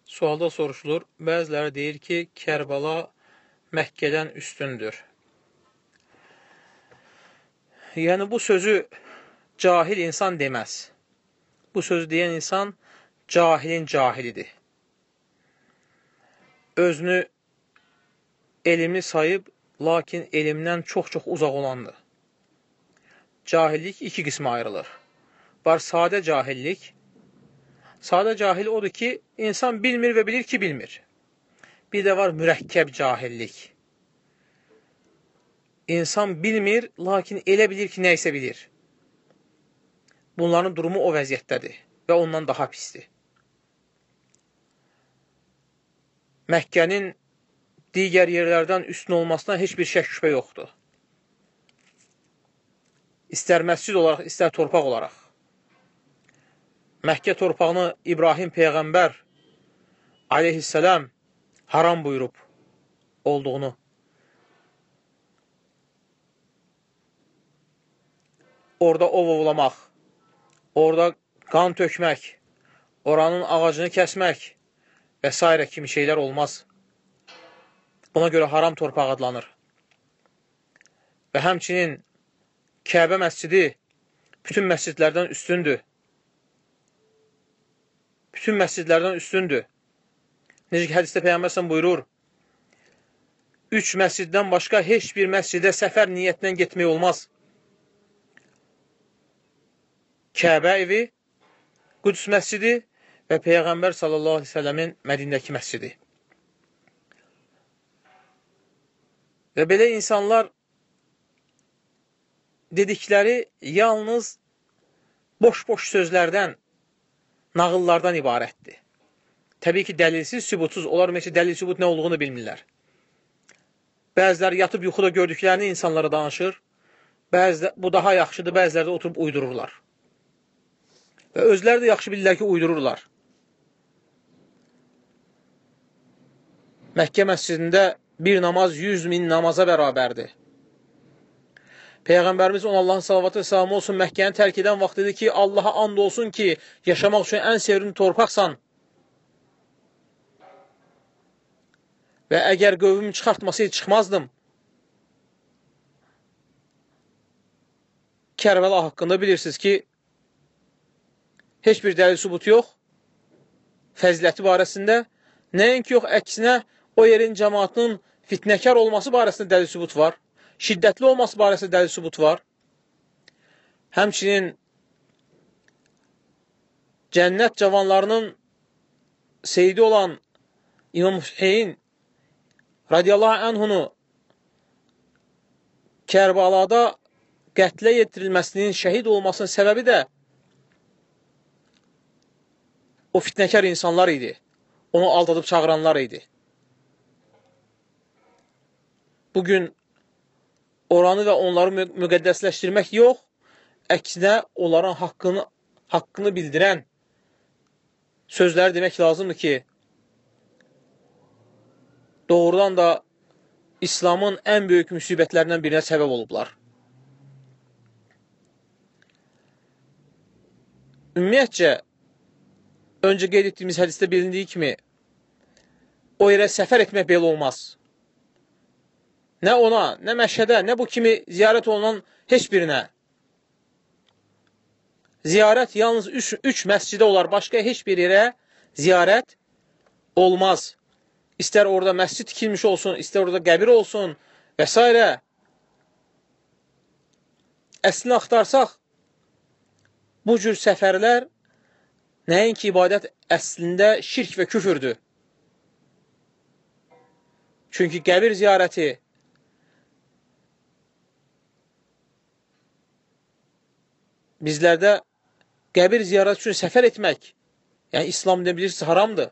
Sualda soruşulur, bəziləri deyir ki, Kərbəla Məkkədən üstündür. Yəni, bu sözü cahil insan deməz. Bu sözü deyən insan cahilin cahilidir. Özünü elmli sayıb, lakin elmdən çox-çox uzaq olandır. Cahillik iki qismə ayrılır. Var sadə cahillik. Sadə cahil odur ki, insan bilmir və bilir ki, bilmir. Bir də var mürəkkəb cahillik. İnsan bilmir, lakin elə bilir ki, nə isə bilir. Bunların durumu o vəziyyətdədir və ondan daha pisdir. Məkkənin digər yerlərdən üstün olmasına heç bir şək şübhə yoxdur. İstər məscid olaraq, istər torpaq olaraq. Məkkə torpağını İbrahim Peyğəmbər aleyhissalam haram buyurub olduğunu. Orada ov ovlamaq, orada qan tökmək, oranın ağacını kəsmək və s. kimi şeylər olmaz. Buna görə haram torpaq adlanır. Və həmçinin Kəbə məscidi bütün məscidlərdən üstündür. Bütün məscidlərdən üstündür. Necə ki, hədisdə Peyğəmbər buyurur, 3 məsciddən başqa heç bir məscidə səfər niyyətindən getmək olmaz. Kəbə evi, Qüds məscidi və Peyğəmbər sallallahu aleyhi ve sellemin Mədindəki məscidi. Və belə insanlar dedikləri yalnız boş-boş sözlərdən, nağıllardan ibarətdir. Təbii ki, dəlilsiz, sübutsuz. Onlar ümumiyyətlə dəlil sübut nə olduğunu bilmirlər. Bəziləri yatıb yuxuda gördüklərini insanlara danışır. Bu daha yaxşıdır, bəziləri də oturub uydururlar. Və özləri də yaxşı bilirlər ki, uydururlar. Məkkə məscidində bir namaz 100.000 namaza bərabərdir. Peyğəmbərimiz ona Allahın salavatı və salamı olsun, Məkkəni tərk edən vaxt dedi ki, Allaha and olsun ki, yaşamaq üçün ən sevimli torpaqsan. Və əgər qövmüm çıxartmasaydı, çıxmazdım. Kərbəla haqqında bilirsiniz ki, heç bir dəlil sübut yox, fəziləti barəsində, nəinki yox, əksinə o yerin cəmaatının fitnəkar olması barəsində dəlil sübut var. Şiddətli olması barəsində dəlil sübut var. Həmçinin cənnət cavanlarının seyidi olan İmam Hüseyin radiyallahu anhunu Kərbalada qətlə yetirilməsinin, şəhid olmasının səbəbi də o fitnəkar insanlar idi. Onu aldadıb çağıranlar idi. Bugün oranı və onları müqəddəsləşdirmək yox, əksinə onların haqqını bildirən sözləri demək lazımdır ki, doğrudan da İslamın ən böyük müsibətlərindən birinə səbəb olublar. Ümumiyyətcə, öncə qeyd etdiyimiz hədisdə bilindiyi kimi, o yerə səfər etmək belə olmaz. Nə ona, nə Məşhədə, nə bu kimi ziyarət olunan heç birinə. Ziyarət yalnız 3 məscidə olar, başqa heç bir yerə ziyarət olmaz. İstər orada məscid tikilmiş olsun, istər orada qəbir olsun və s. Əslini axtarsaq, bu cür səfərlər nəinki ibadət əslində şirk və küfürdür. Çünki qəbir ziyarəti bizlərdə qəbir ziyarət üçün səfər etmək, yəni İslamda bilirsiniz, haramdır.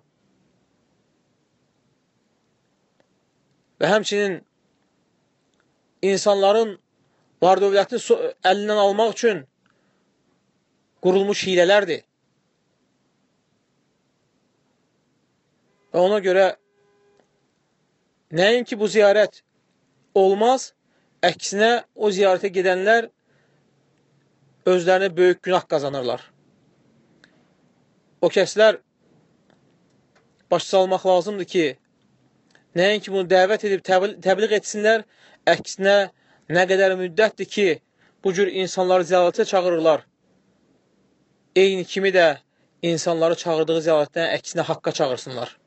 Və həmçinin insanların var dövlətini əlindən almaq üçün qurulmuş hilələrdir. Və ona görə nəinki bu ziyarət olmaz, əksinə o ziyarətə gedənlər özlərinə böyük günah qazanırlar. O kəslər başa salmaq lazımdır ki, nəinki bunu dəvət edib təbliğ etsinlər, əksinə nə qədər müddətdir ki, bu cür insanları ziyarətə çağırırlar. Eyni kimi də insanları çağırdığı ziyarətdən əksinə haqqa çağırsınlar.